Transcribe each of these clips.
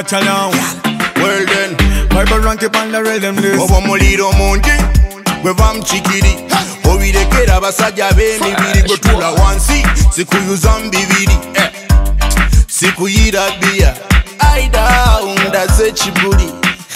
watch along. Well then, Bible rank up on the rhythm list. Obo muliro mungi, gwe bamchikiri. Obirekera abasajja b'emibiri gwe tula wansi. Sikuyuza mbibiri, sikuyira bia. Aida undaze chibuli,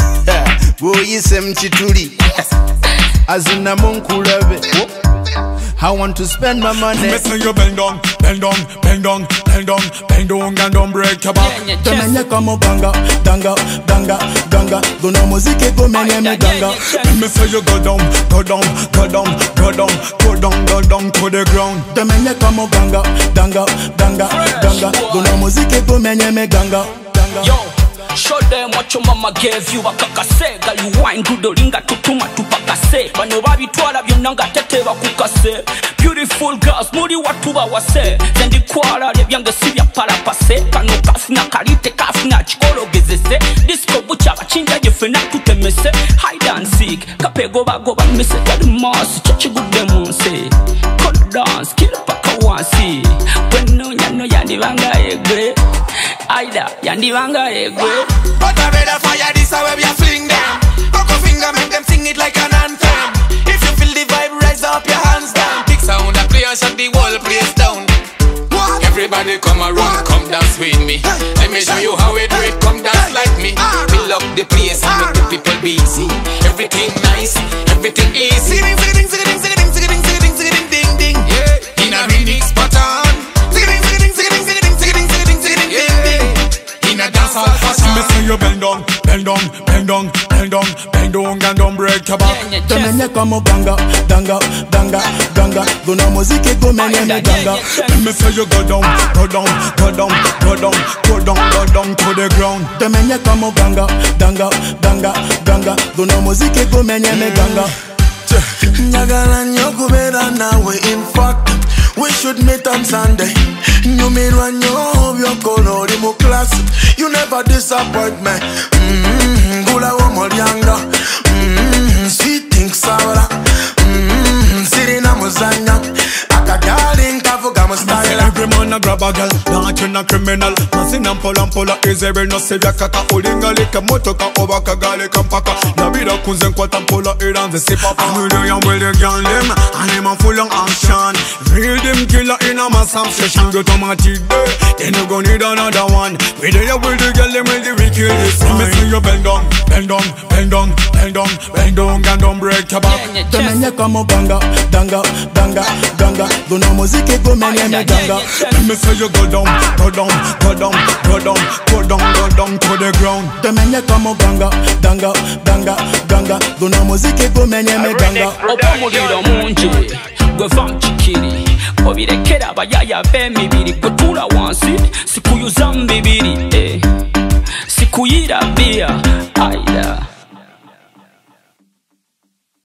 bwoyise mchituli. Azina munkulabe. I want to spend my money. Me say you bend down, bend down, bend down, bend down, bend down and don't break your back. Temenya kama ganga, danga, danga, danga. Guna muziki gumenya me ganga. Me say you go down, go down, go down, go down, go down, go down to the ground. Temenya kama ganga, danga, danga, danga. Guna muziki gumenya me ganga. Yo, show them what your mama gave you. Bakakase, gal you wine gudolinga tutuma tupakase. Bano babitwala byonanga tete bakukase. Beautiful girls, muri watu bawase. Zendi kwala lebyange sibya parapase. Kano kafuna kalite kafuna chikolo gezese. Disco bucha bachinja jefena tutemese. Hide and seek, kapego bagoba mise. Kali mas, chachi gude monse. Kono dance, kill paka wansi. Weno nyano yani vanga egre. Aida, yandi vanga egwe. But I better fire this away, we fling them. Rock a finger, make them sing it like an anthem. If you feel the vibe, raise up your hands down. Big sound, I play and shut the whole place down. What? Everybody come around, come dance with me. Let me show you how it works, come dance like me. Fill up the place and make the people busy. Everything nice, everything easy. Sing ding, sing ding, sing ding, sing ding, sing ding, sing ding, ding, ding. Yeah, in a remix pattern. Sing ding, sing ding, sing ding, sing ding, sing ding, sing ding, sing ding, ding, ding. Me say you bend down, bend down, bend down, bend down, bend down and don't break your back. Temenya kama ganga, danga, danga, danga. Guna muziki gumenya me ganga. Me say you go down, go down, go down, go down, go down, go down to the ground. Temenya kama ganga, danga, danga, danga. Guna muziki gumenya me ganga. Nyagala nyo kubera nawe, in fact we should meet on Sunday. Nyumirwa nyo byokolo oli mu class. You never disappoint me. Gula wo mulyanga. Sweet things sour. Sirina muzanya. Akagali nkavuga mu style. Every man a grab a girl, launching a criminal. Nothing and pola is every no sevya kaka. Ulinga lika motoka oba kagali kampaka. Nabida kunzen kwa tampola iran the sipa. Familiar young with the girl them, and him a full of action. Real them killer in a mass obsession. Go to my teeth there, then you gon' need another one. We there with the girl them with the wicked is fine. Me see you bend down, bend down, bend down, bend down, bend down and don't break your back. Temenya kama ganga, danga, danga, danga. Guna muziki gumenya me ganga. Me say you go down, go down, go down, go down, go down, go down to the ground. Temenya kama ganga, danga, danga, danga. Guna muziki gumenya me ganga. Oba muliro mungi, gwe famchikiri. Obirekera abayaya b'emibiri, gwe tula wansi, sikuyuza mbibiri.